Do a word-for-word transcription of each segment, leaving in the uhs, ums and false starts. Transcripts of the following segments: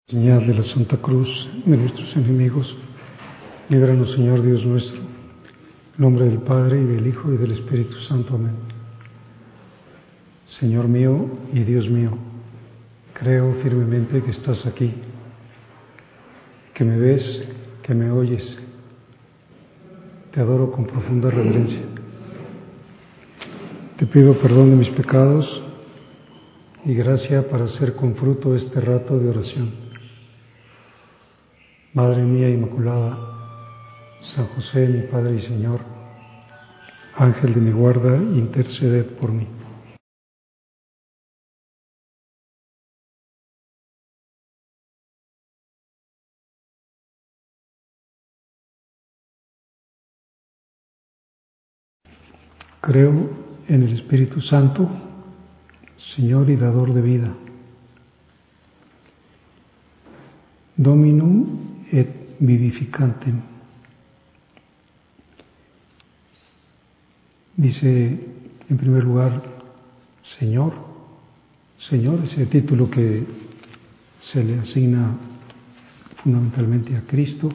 Señal de la Santa Cruz de nuestros enemigos, líbranos, Señor Dios nuestro, en nombre del Padre, y del Hijo, y del Espíritu Santo. Amén. Señor mío y Dios mío, creo firmemente que estás aquí, que me ves, que me oyes. Te adoro con profunda reverencia. Te pido perdón de mis pecados y gracia para hacer con fruto este rato de oración. Madre mía Inmaculada, San José, mi Padre y Señor, Ángel de mi guarda, interceded por mí. Creo en el Espíritu Santo, Señor y dador de vida. Dominum et vivificantem. Dice en primer lugar, Señor. Señor es el título que se le asigna fundamentalmente a Cristo,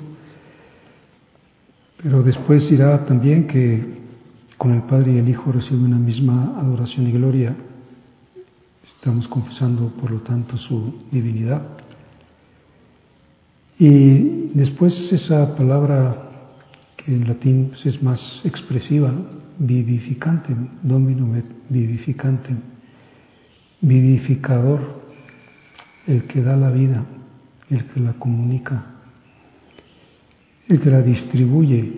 pero después dirá también que con el Padre y el Hijo recibe una misma adoración y gloria. Estamos confesando, por lo tanto, su divinidad. Y después esa palabra que en latín pues, es más expresiva, ¿no? Vivificantem, Dominum et vivificantem, vivificador, el que da la vida, el que la comunica, el que la distribuye,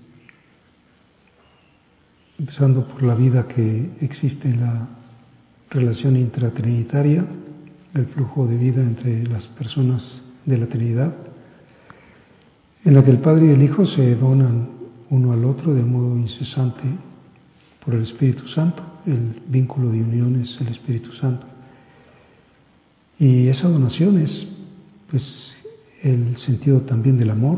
empezando por la vida que existe en la relación intratrinitaria, el flujo de vida entre las personas de la Trinidad, en la que el Padre y el Hijo se donan uno al otro de modo incesante por el Espíritu Santo. El vínculo de unión es el Espíritu Santo. Y esa donación es pues, el sentido también del amor.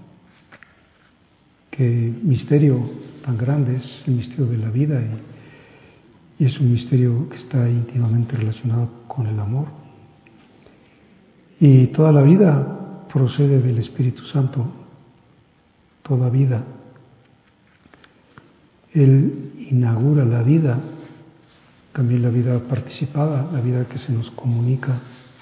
Qué misterio tan grande es el misterio de la vida, y, y es un misterio que está íntimamente relacionado con el amor. Y toda la vida procede del Espíritu Santo, toda vida. Él inaugura la vida, también la vida participada, la vida que se nos comunica.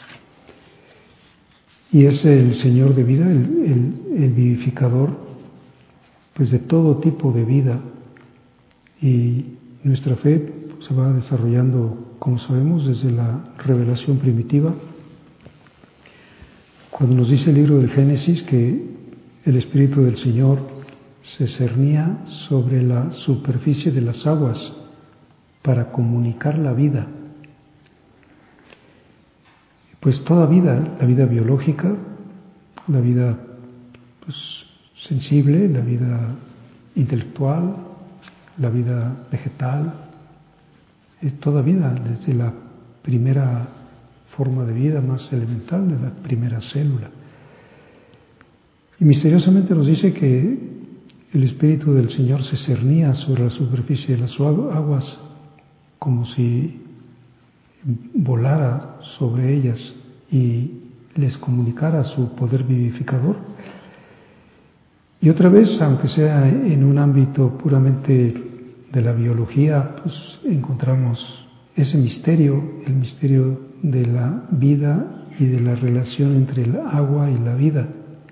Y es el Señor de vida, el, el, el vivificador, pues de todo tipo de vida. Y nuestra fe se va desarrollando, como sabemos, desde la revelación primitiva. Cuando nos dice el libro del Génesis que el Espíritu del Señor se cernía sobre la superficie de las aguas para comunicar la vida. Pues toda vida, la vida biológica, la vida pues, sensible, la vida intelectual, la vida vegetal, es toda vida, desde la primera forma de vida más elemental, de la primera célula. Y misteriosamente nos dice que el Espíritu del Señor se cernía sobre la superficie de las aguas como si volara sobre ellas y les comunicara su poder vivificador. Y otra vez, aunque sea en un ámbito puramente de la biología, pues encontramos ese misterio, el misterio de la vida y de la relación entre el agua y la vida.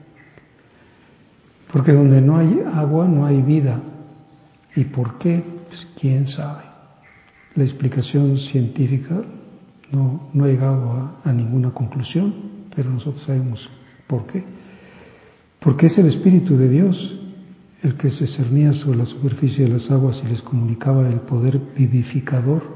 Porque donde no hay agua no hay vida. ¿Y por qué? Pues quién sabe. La explicación científica no, no ha llegado a, a ninguna conclusión, pero nosotros sabemos por qué. Porque es el Espíritu de Dios el que se cernía sobre la superficie de las aguas y les comunicaba el poder vivificador.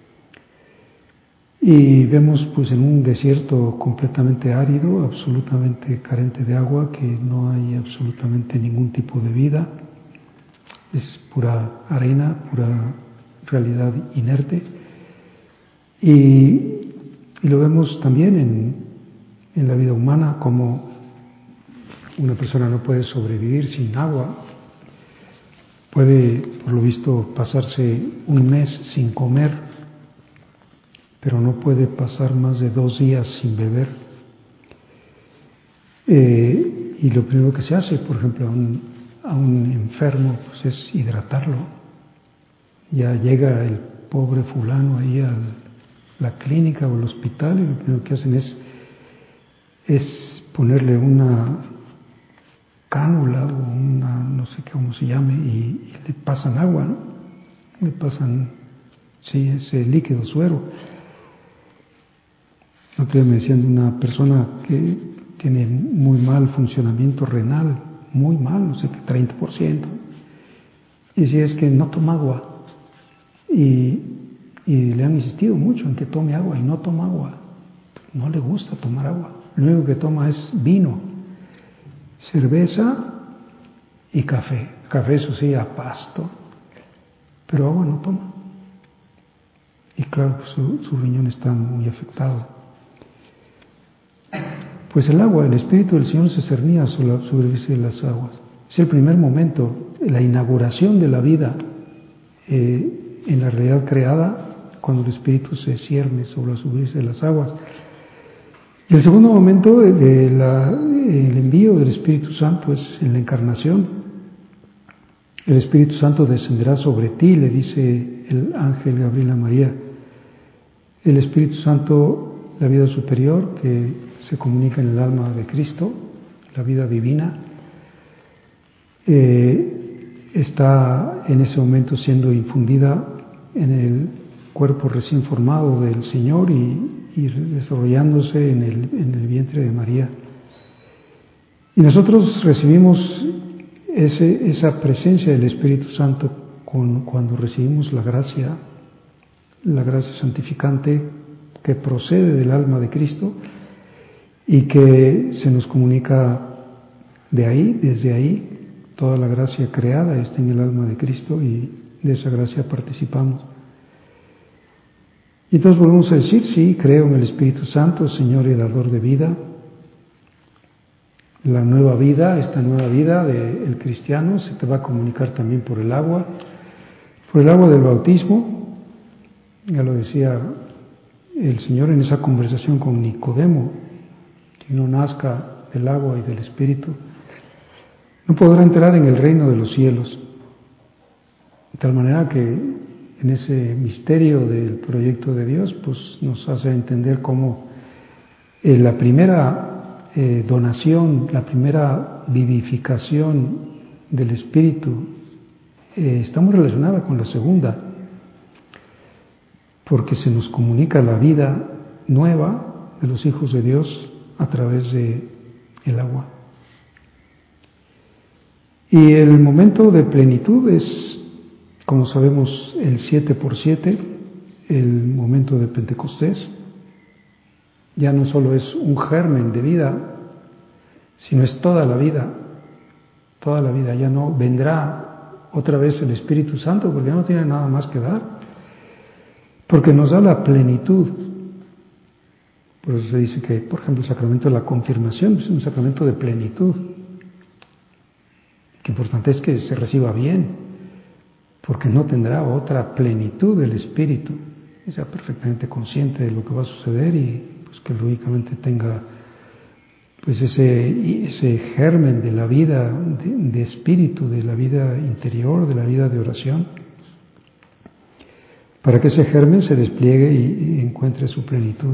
Y vemos pues en un desierto completamente árido, absolutamente carente de agua, que no hay absolutamente ningún tipo de vida, es pura arena, pura realidad inerte. Y, y lo vemos también en, en la vida humana, como una persona no puede sobrevivir sin agua, puede por lo visto pasarse un mes sin comer, pero no puede pasar más de dos días sin beber. Eh, y lo primero que se hace, por ejemplo, a un, a un enfermo, pues es hidratarlo. Ya llega el pobre fulano ahí a la clínica o al hospital y lo primero que hacen es, es ponerle una cánula o una, no sé cómo se llame, y, y le pasan agua, ¿no? Le pasan, sí, ese líquido suero. Otro día me decían de una persona que tiene muy mal funcionamiento renal, muy mal, no sé qué, treinta por ciento. Y si es que no toma agua. Y, y le han insistido mucho en que tome agua y no toma agua. No le gusta tomar agua. Lo único que toma es vino, cerveza y café. Café, eso sí, a pasto. Pero agua no toma. Y claro, pues su, su riñón está muy afectado. Pues el agua, el Espíritu del Señor se cernía sobre la superficie de las aguas. Es el primer momento, la inauguración de la vida eh, en la realidad creada, cuando el Espíritu se cierne sobre la superficie de las aguas. Y el segundo momento de la, el envío del Espíritu Santo es en la encarnación. El Espíritu Santo descenderá sobre ti, le dice el ángel Gabriel a María. El Espíritu Santo, la vida superior que se comunica en el alma de Cristo, la vida divina, eh, está en ese momento siendo infundida en el cuerpo recién formado del Señor y, y desarrollándose en el, en el vientre de María. Y nosotros recibimos ese, esa presencia del Espíritu Santo con, cuando recibimos la gracia, la gracia santificante que procede del alma de Cristo y que se nos comunica de ahí, desde ahí, toda la gracia creada está en el alma de Cristo y de esa gracia participamos. Y entonces volvemos a decir, sí, creo en el Espíritu Santo, Señor y dador de vida. La nueva vida, esta nueva vida del cristiano se te va a comunicar también por el agua, por el agua del bautismo. Ya lo decía el Señor en esa conversación con Nicodemo, que no nazca del agua y del Espíritu, no podrá entrar en el reino de los cielos. De tal manera que en ese misterio del proyecto de Dios, pues nos hace entender cómo eh, la primera eh, donación, la primera vivificación del Espíritu eh, está muy relacionada con la segunda, porque se nos comunica la vida nueva de los hijos de Dios a través de el agua. Y el momento de plenitud es, como sabemos, el siete por siete, el momento de Pentecostés. Ya no solo es un germen de vida, sino es toda la vida, toda la vida. Ya no vendrá otra vez el Espíritu Santo, porque ya no tiene nada más que dar, porque nos da la plenitud. Por eso se dice que, por ejemplo, el sacramento de la confirmación es un sacramento de plenitud. Lo importante es que se reciba bien, porque no tendrá otra plenitud del Espíritu, que sea perfectamente consciente de lo que va a suceder y pues que lógicamente tenga pues ese, ese germen de la vida de, de espíritu, de la vida interior, de la vida de oración, para que ese germen se despliegue y, y encuentre su plenitud.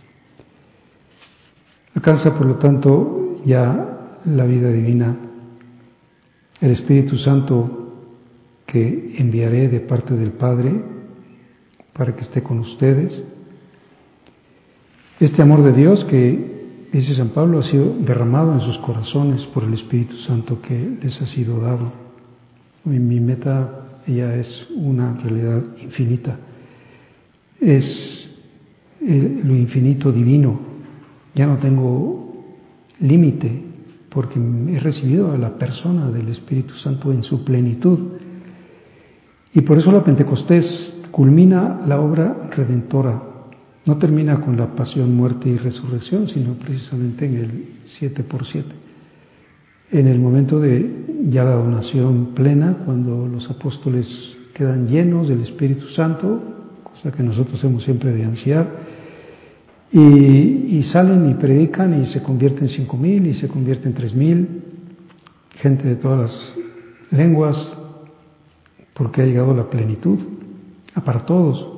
Alcanza, por lo tanto, ya la vida divina, el Espíritu Santo que enviaré de parte del Padre para que esté con ustedes. Este amor de Dios que, dice San Pablo, ha sido derramado en sus corazones por el Espíritu Santo que les ha sido dado. Y mi meta ya es una realidad infinita. Es el, lo infinito divino. Ya no tengo límite porque he recibido a la persona del Espíritu Santo en su plenitud. Y por eso la Pentecostés culmina la obra redentora. No termina con la pasión, muerte y resurrección, sino precisamente en el siete por siete. En el momento de ya la donación plena, cuando los apóstoles quedan llenos del Espíritu Santo, cosa que nosotros hemos siempre de ansiar, Y, y salen y predican y se convierten cinco mil y se convierten tres mil, gente de todas las lenguas, porque ha llegado la plenitud para todos.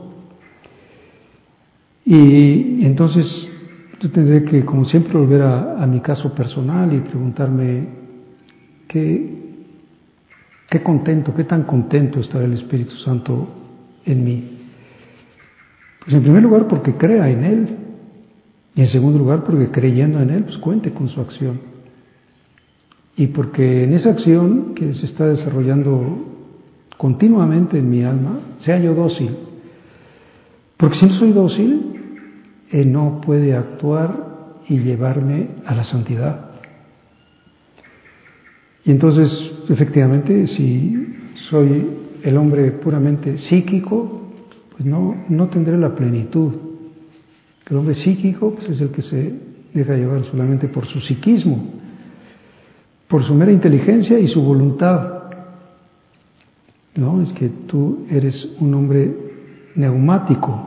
Y entonces yo tendré que, como siempre, volver a, a mi caso personal y preguntarme qué, qué contento, qué tan contento estará el Espíritu Santo en mí. Pues en primer lugar porque crea en Él, y en segundo lugar porque creyendo en Él, pues cuente con su acción. Y porque en esa acción que se está desarrollando continuamente en mi alma, sea yo dócil. Porque si no soy dócil, Él no puede actuar y llevarme a la santidad. Y entonces, efectivamente, si soy el hombre puramente psíquico, pues no, no tendré la plenitud. El hombre psíquico pues es el que se deja llevar solamente por su psiquismo, por su mera inteligencia y su voluntad. No, es que tú eres un hombre neumático.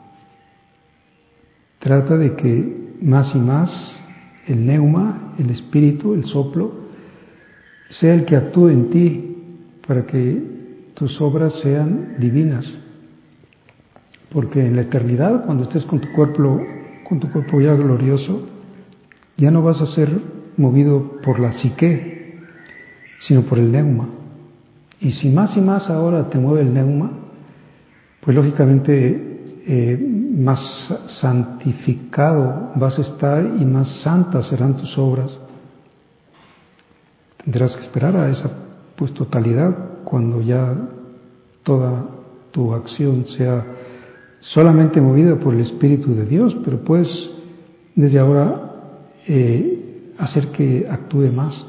Trata de que más y más el neuma, el espíritu, el soplo, sea el que actúe en ti para que tus obras sean divinas. Porque en la eternidad, cuando estés con tu cuerpo, con tu cuerpo ya glorioso, ya no vas a ser movido por la psique, sino por el neuma. Y si más y más ahora te mueve el neuma, pues lógicamente eh, más santificado vas a estar y más santas serán tus obras. Tendrás que esperar a esa pues totalidad cuando ya toda tu acción sea solamente movida por el Espíritu de Dios, pero puedes desde ahora eh, hacer que actúe más.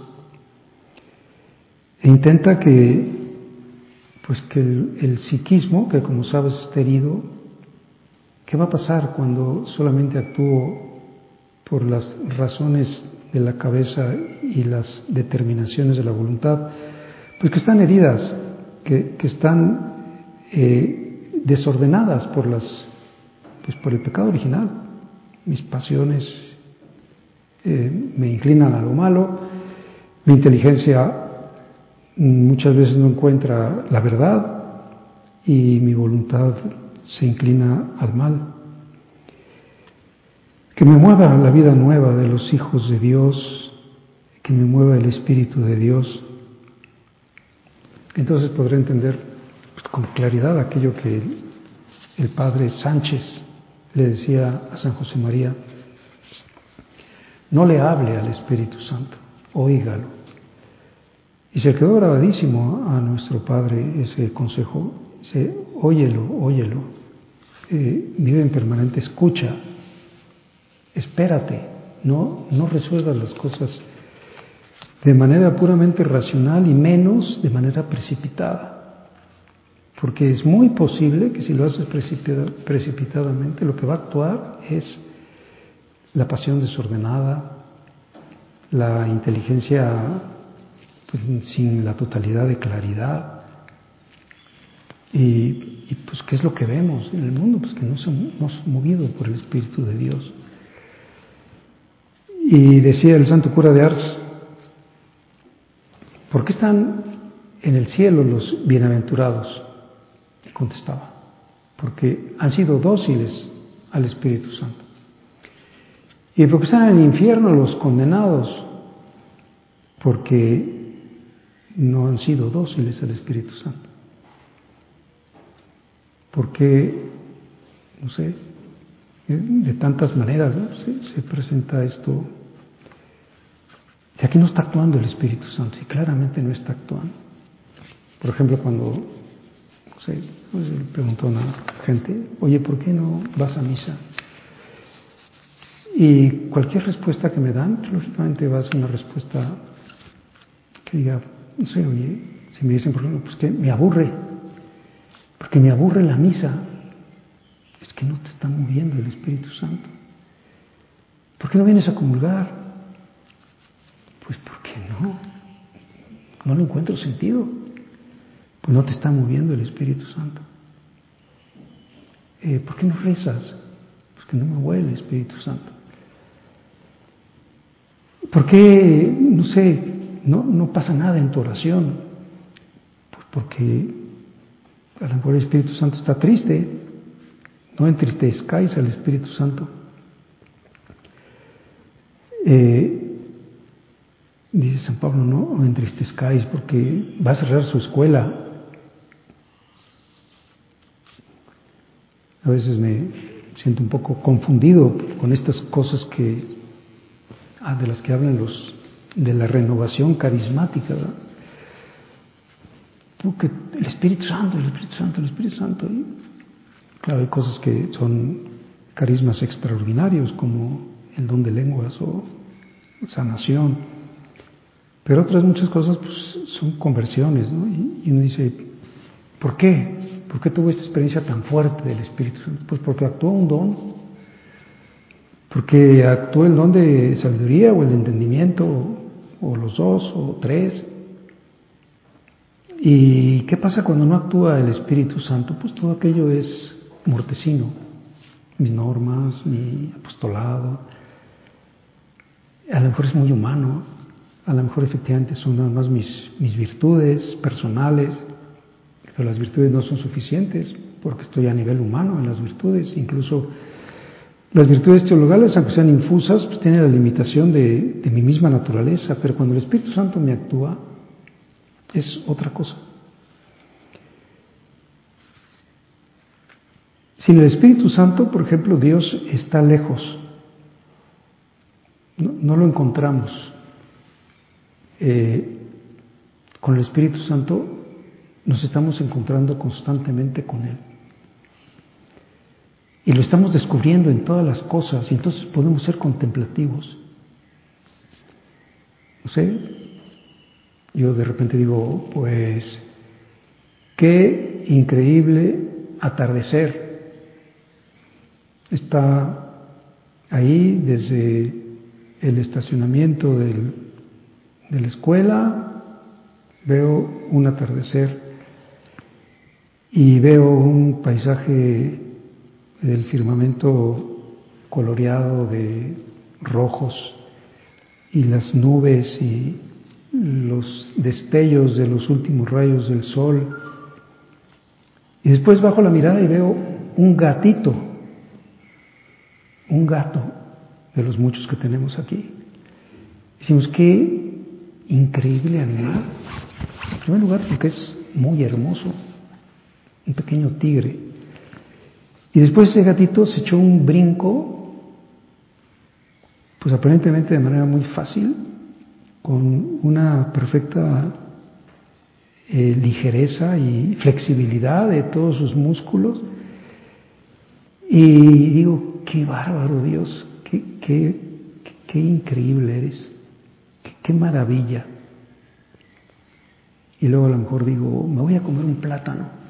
E intenta que pues que el, el psiquismo, que como sabes está herido, ¿qué va a pasar cuando solamente actúo por las razones de la cabeza y las determinaciones de la voluntad? Pues que están heridas, que, que están eh, desordenadas por las, pues por el pecado original. Mis pasiones eh, me inclinan a lo malo, mi inteligencia muchas veces no encuentra la verdad y mi voluntad se inclina al mal. Que me mueva la vida nueva de los hijos de Dios, que me mueva el Espíritu de Dios. Entonces podré entender pues, con claridad aquello que el, el padre Sánchez le decía a San José María: no le hable al Espíritu Santo, óigalo. Y se quedó grabadísimo a nuestro padre ese consejo. Dice, óyelo, óyelo, eh, vive en permanente escucha, espérate, no, no resuelvas las cosas de manera puramente racional y menos de manera precipitada. Porque es muy posible que si lo haces precipitadamente, lo que va a actuar es la pasión desordenada, la inteligencia pues, sin la totalidad de claridad. Y, y pues, ¿qué es lo que vemos en el mundo? Pues que no somos movidos por el Espíritu de Dios. Y decía el santo cura de Ars, ¿por qué están en el cielo los bienaventurados? Y contestaba, porque han sido dóciles al Espíritu Santo. ¿Y por qué están en el infierno los condenados? Porque no han sido dóciles al Espíritu Santo. Porque, no sé, de tantas maneras, ¿no? se, se presenta esto. Y aquí no está actuando el Espíritu Santo, y claramente no está actuando. Por ejemplo, cuando, no sé, pues le preguntó a una gente, oye, ¿por qué no vas a misa? Y cualquier respuesta que me dan, lógicamente va a ser una respuesta que diga, no sé, oye, si me dicen, por ejemplo, pues que me aburre, porque me aburre la misa, es que no te está moviendo el Espíritu Santo. ¿Por qué no vienes a comulgar? Pues porque no, no le encuentro sentido, pues no te está moviendo el Espíritu Santo. Eh, ¿Por qué no rezas? Pues que no me huele el Espíritu Santo. ¿Por qué, no sé, no, no pasa nada en tu oración? Pues porque a lo mejor el Espíritu Santo está triste. No entristezcáis al Espíritu Santo. Eh, dice San Pablo, no entristezcáis porque va a cerrar su escuela. A veces me siento un poco confundido con estas cosas que ah, de las que hablan los de la renovación carismática, ¿verdad? Porque el Espíritu Santo, el Espíritu Santo, el Espíritu Santo. Y claro, hay cosas que son carismas extraordinarios, como el don de lenguas o sanación, pero otras muchas cosas pues, son conversiones, ¿no? Y, y uno dice, ¿por qué? ¿Por qué tuvo esta experiencia tan fuerte del Espíritu Santo? Pues porque actuó un don, porque actuó el don de sabiduría o el de entendimiento, o, o los dos, o tres. ¿Y qué pasa cuando no actúa el Espíritu Santo? Pues todo aquello es mortecino, mis normas, mi apostolado. A lo mejor es muy humano, a lo mejor efectivamente son nada más mis, mis virtudes personales, pero las virtudes no son suficientes porque estoy a nivel humano en las virtudes. Incluso las virtudes teologales, aunque sean infusas, pues tienen la limitación de, de mi misma naturaleza, pero cuando el Espíritu Santo me actúa es otra cosa. Sin el Espíritu Santo, por ejemplo, Dios está lejos. No, no lo encontramos. Eh, con el Espíritu Santo nos estamos encontrando constantemente con Él. Y lo estamos descubriendo en todas las cosas, y entonces podemos ser contemplativos. No sé, yo de repente digo, pues, qué increíble atardecer. Está ahí desde el estacionamiento del, de la escuela, veo un atardecer y veo un paisaje del firmamento coloreado de rojos y las nubes y los destellos de los últimos rayos del sol. Y después bajo la mirada y veo un gatito, un gato de los muchos que tenemos aquí. Decimos, qué increíble animal. En primer lugar, porque es muy hermoso, un pequeño tigre. Y después ese gatito se echó un brinco, pues aparentemente de manera muy fácil, con una perfecta eh, ligereza y flexibilidad de todos sus músculos. Y digo, qué bárbaro Dios, qué, qué, qué increíble eres, qué, qué maravilla. Y luego a lo mejor digo, me voy a comer un plátano.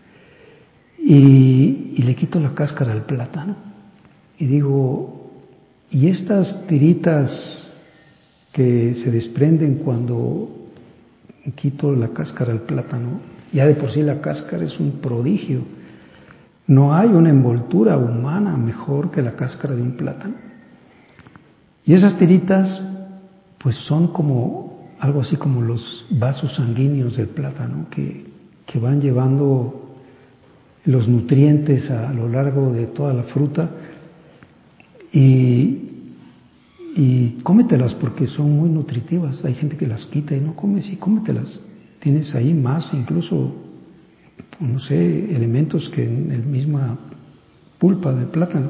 Y, y le quito la cáscara al plátano. Y digo, ¿y estas tiritas que se desprenden cuando quito la cáscara al plátano? Ya de por sí la cáscara es un prodigio. No hay una envoltura humana mejor que la cáscara de un plátano. Y esas tiritas, pues son como algo así como los vasos sanguíneos del plátano que, que van llevando los nutrientes a lo largo de toda la fruta. Y, y cómetelas porque son muy nutritivas. Hay gente que las quita y no come, sí, cómetelas. Tienes ahí más, incluso, no sé, elementos que en el misma pulpa del plátano.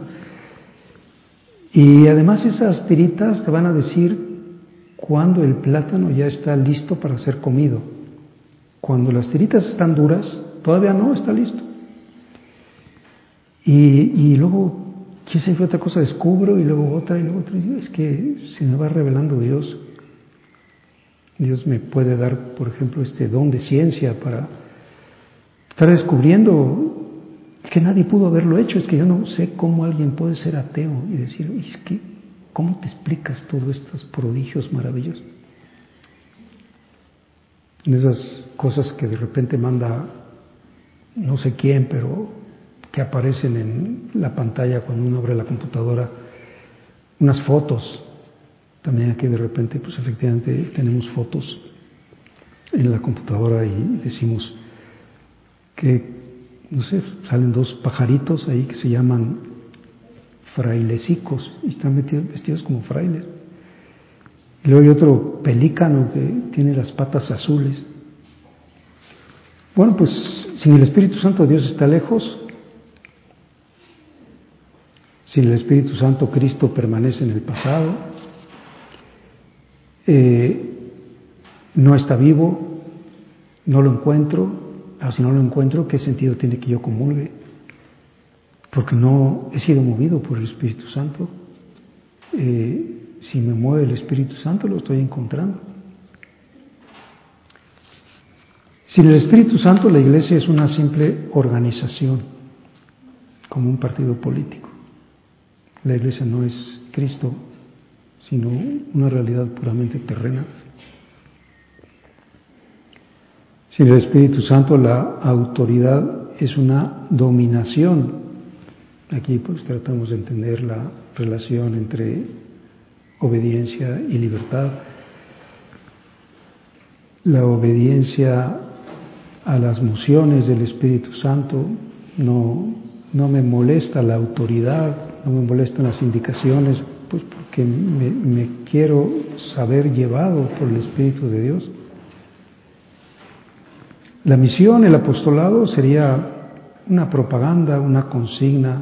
Y además esas tiritas te van a decir cuando el plátano ya está listo para ser comido. Cuando las tiritas están duras, todavía no está listo. Y, y luego, ¿qué sé otra cosa? Descubro y luego otra y luego otra. Y es que se me va revelando Dios. Dios me puede dar, por ejemplo, este don de ciencia para estar descubriendo que nadie pudo haberlo hecho. Es que yo no sé cómo alguien puede ser ateo y decir, es que, ¿cómo te explicas todos estos prodigios maravillosos? En esas cosas que de repente manda no sé quién, pero que aparecen en la pantalla cuando uno abre la computadora, unas fotos. También aquí de repente, pues efectivamente tenemos fotos en la computadora y decimos que, no sé, salen dos pajaritos ahí que se llaman frailecicos y están metidos, vestidos como frailes. Y luego hay otro pelícano que tiene las patas azules. Bueno, pues sin el Espíritu Santo Dios está lejos. Sin el Espíritu Santo Cristo permanece en el pasado. Eh, no está vivo, no lo encuentro. Ah, si no lo encuentro, ¿qué sentido tiene que yo comulgue? Porque no he sido movido por el Espíritu Santo. Eh, si me mueve el Espíritu Santo, lo estoy encontrando. Sin el Espíritu Santo, la Iglesia es una simple organización, como un partido político. La Iglesia no es Cristo, sino una realidad puramente terrena. Sin el Espíritu Santo, la autoridad es una dominación. Aquí pues tratamos de entender la relación entre obediencia y libertad. La obediencia a las mociones del Espíritu Santo, no, no me molesta la autoridad, no me molestan las indicaciones, pues porque me, me quiero saber llevado por el Espíritu de Dios. La misión, el apostolado sería una propaganda, una consigna,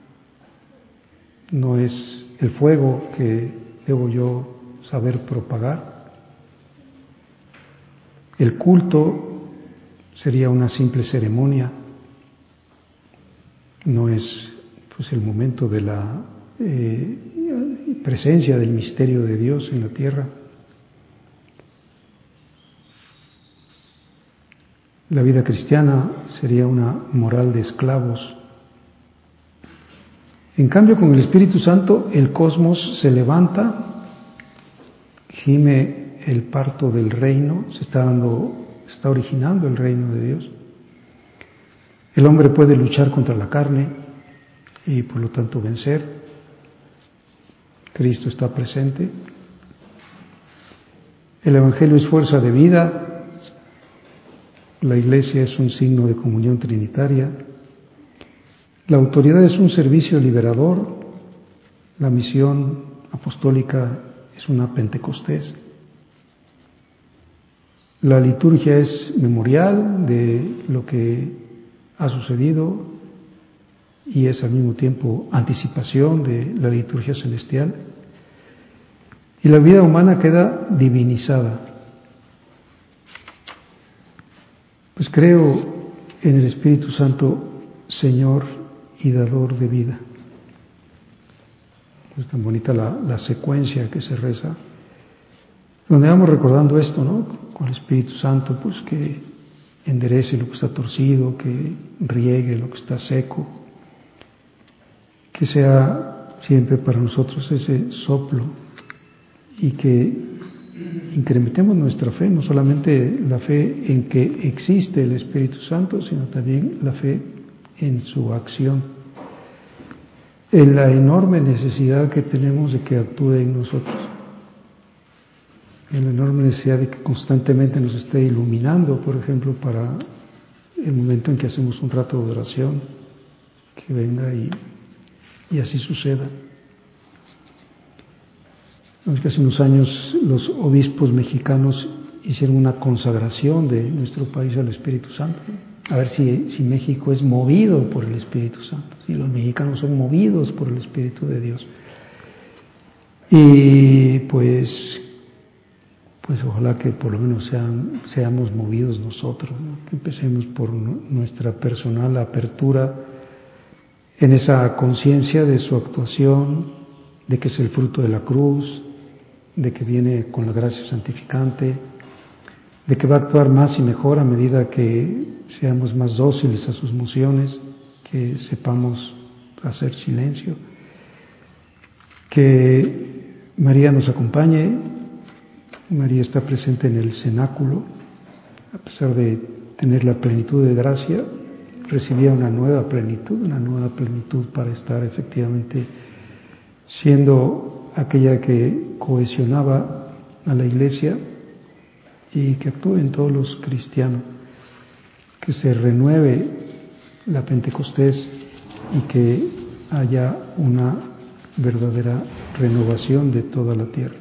no es el fuego que debo yo saber propagar. El culto sería una simple ceremonia, no es pues el momento de la eh, presencia del misterio de Dios en la tierra. La vida cristiana sería una moral de esclavos. En cambio, con el Espíritu Santo, el cosmos se levanta, gime el parto del reino, se está dando, está originando el reino de Dios. El hombre puede luchar contra la carne y por lo tanto vencer. Cristo está presente. El Evangelio es fuerza de vida. La Iglesia es un signo de comunión trinitaria. La autoridad es un servicio liberador. La misión apostólica es una Pentecostés. La liturgia es memorial de lo que ha sucedido y es al mismo tiempo anticipación de la liturgia celestial. Y la vida humana queda divinizada. Pues creo en el Espíritu Santo, Señor y dador de vida. Es tan bonita la, la secuencia que se reza, donde vamos recordando esto, ¿no? Con el Espíritu Santo, pues que enderece lo que está torcido, que riegue lo que está seco, que sea siempre para nosotros ese soplo y que incrementemos nuestra fe, no solamente la fe en que existe el Espíritu Santo, sino también la fe en su acción, en la enorme necesidad que tenemos de que actúe en nosotros, en la enorme necesidad de que constantemente nos esté iluminando, por ejemplo, para el momento en que hacemos un rato de oración, que venga y, y así suceda. Es que hace unos años los obispos mexicanos hicieron una consagración de nuestro país al Espíritu Santo. A ver si, si México es movido por el Espíritu Santo, si los mexicanos son movidos por el Espíritu de Dios. Y pues, pues ojalá que por lo menos sean, seamos movidos nosotros, ¿no? Que empecemos por nuestra personal apertura en esa conciencia de su actuación, de que es el fruto de la cruz, de que viene con la gracia santificante, de que va a actuar más y mejor a medida que seamos más dóciles a sus mociones, que sepamos hacer silencio, que María nos acompañe. María está presente en el cenáculo, a pesar de tener la plenitud de gracia, recibía una nueva plenitud, una nueva plenitud para estar efectivamente siendo aquella que cohesionaba a la Iglesia y que actúe en todos los cristianos, que se renueve la Pentecostés y que haya una verdadera renovación de toda la tierra.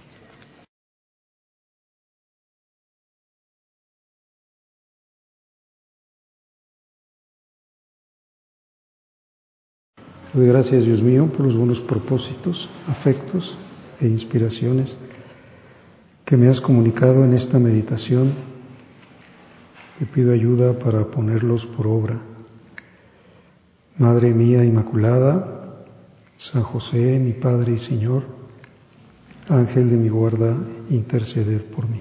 Doy gracias, Dios mío, por los buenos propósitos, afectos e inspiraciones que me has comunicado en esta meditación. Te pido ayuda para ponerlos por obra. Madre mía Inmaculada, San José, mi Padre y Señor, Ángel de mi guarda, interceded por mí.